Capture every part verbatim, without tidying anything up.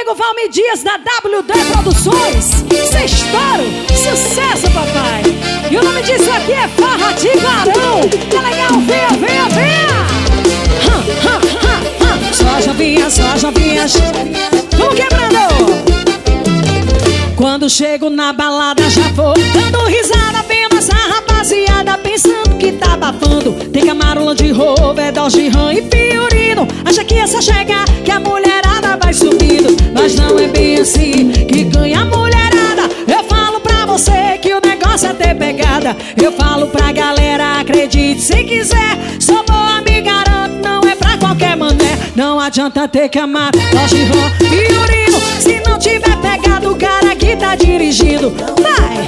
amigo Valmir Dias da W D Produções. Isso é estouro, sucesso, papai. E o nome disso aqui é Farra de Barão. Tá legal? Venha, venha, venha. Hum, hum, hum, hum. Só jovinhas, só jovinhas. Vamos quebrando. Quando chego na balada já vou dando risada, vendo essa rapaziada pensando que tá abafando. Tem Camaro, Land Rover, Dodge Ram e Fiorino. Acha que é só chegar que a mulherada vai subindo, mas não é bem assim que ganha a mulherada. Eu falo pra você que o negócio é ter pegada. Eu falo pra galera, acredite se quiser. Sou boa, me garanto, não é pra qualquer mané. Não adianta ter Camaro, Dodge Ram, Fiorino, se não tiver pegado o cara que tá dirigindo. Vai!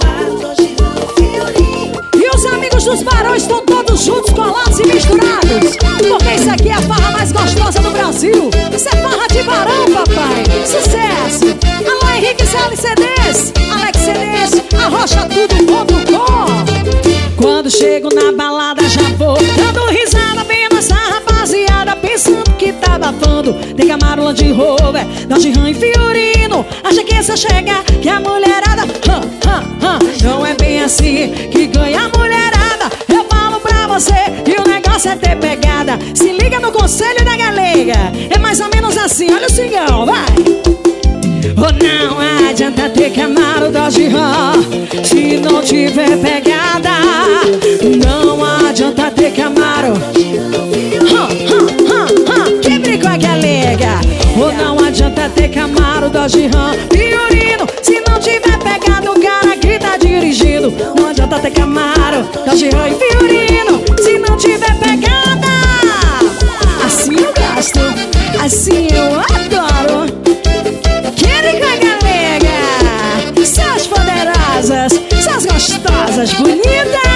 E os amigos dos barões estão todos juntos, colados e misturados, porque isso aqui é a farra mais gostosa do Brasil. Isso é farra de barão, papai. Sucesso! Alô, Henrique C L C Ds, Alex C Ds, arrocha tudo ponto com. Quando chego na balada já vou dando risada, vendo essa rapaziada pensando que tá abafando. Tem Camaro, Land Rover, Dodge Ram e Fiorino. Acha que é só chegar que a mulherada hum, hum, hum. Não é bem assim que ganha a mulherada. Eu falo pra você que o negócio é ter pegada. Se liga no conselho da galega, é mais ou menos assim, olha o cingão, vai! Oh, não adianta ter Camaro, Dodge Ram se não tiver pegada. Não adianta ter Camaro, hum, hum, hum, hum. Quebre com a galega. Oh, não adianta ter Camaro, Dodge Ram, Fiorino, se não tiver pegado o cara que tá dirigindo. Não adianta ter Camaro, Dodge Ram e Fiorino, se não tiver pegada. Assim eu gosto, assim eu adoro. Quebre com a galega, suas poderosas, suas gostosas, bonitas.